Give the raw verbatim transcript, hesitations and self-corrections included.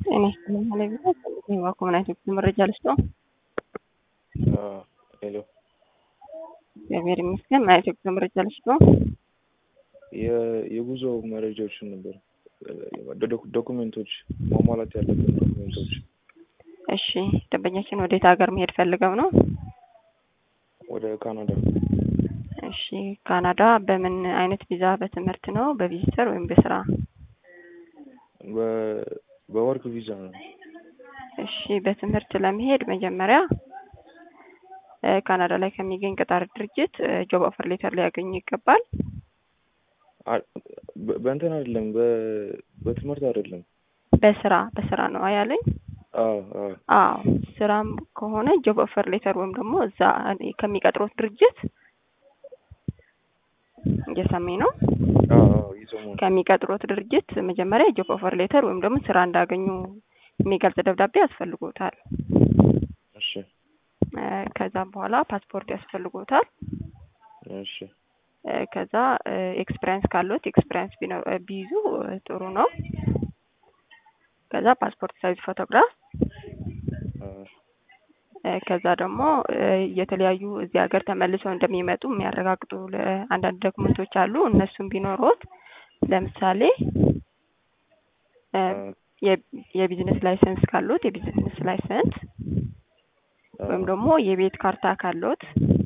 ጤና ይስጥልኝ ባለቤት ጤና ኮሙናይት መረጃ ልስጠው። ሄሎ እግዚአብሔር ይመስገን። ማለት ነው መረጃ ልስጠው። የጉዞ መረጃዎችን ነበር ዶክመንቶች ማሟላት ያለብን ዶክመንቶች። እሺ ደንበኛችን ወዴት ሀገር መሄድ ፈልገው ነው? ወደ ካናዳ። እሺ ካናዳ በምን አይነት ቪዛ? በትምህርት ነው በቪዚተር ወይም በስራ? በ በወርክ ቪዛ ነው። እሺ በትምህርት ለመሄድ መጀመሪያ ካናዳ ላይ ከሚገኝ ቀጣሪ ድርጅት ጆብ ኦፈር ሌተር ሊያገኙ ይገባል። በእንትን አይደለም በትምህርት አይደለም በስራ በስራ ነው አያለኝ። አዎ አዎ አዎ ስራም ከሆነ ጆብ ኦፈር ሌተር ወይም ደግሞ እዛ ከሚቀጥሩት ድርጅት እየሰማኝ ነው። አዎ ይሰማል። ከሚቀጥሩት ድርጅት መጀመሪያ ጆብ ኦፈር ሌተር ወይም ደግሞ ስራ እንዳገኙ የሚገልጽ ደብዳቤ ያስፈልጎታል። እሺ ከዛም በኋላ ፓስፖርት ያስፈልጎታል። እሺ ከዛ ኤክስፒሪየንስ ካሉት ኤክስፒሪየንስ ቢይዙ ጥሩ ነው። ከዛ ፓስፖርት ሳይዝ ፎቶግራፍ፣ ከዛ ደግሞ የተለያዩ እዚህ ሀገር ተመልሰው እንደሚመጡ የሚያረጋግጡ አንዳንድ ዶክመንቶች አሉ። እነሱም ቢኖሩት ለምሳሌ የቢዝነስ ላይሰንስ ካሉት የቢዝነስ ላይሰንስ ወይም ደግሞ የቤት ካርታ ካሉት